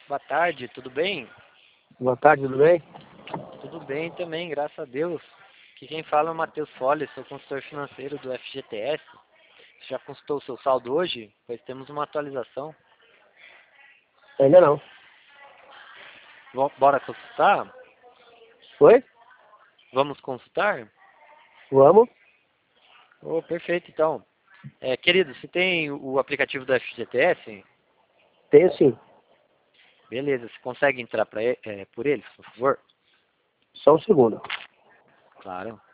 Boa tarde, tudo bem? Boa tarde, tudo bem? Tudo bem também, graças a Deus. Aqui quem fala é o Matheus Folli, sou consultor financeiro do FGTS. Você já consultou o seu saldo hoje? Pois temos uma atualização. Ainda não. Bora consultar? Foi? Vamos consultar? Vamos? Oh, perfeito, então. Querido, você tem o aplicativo do FGTS? Tenho sim. Beleza, você consegue entrar por ele, por favor? Só um segundo. Claro.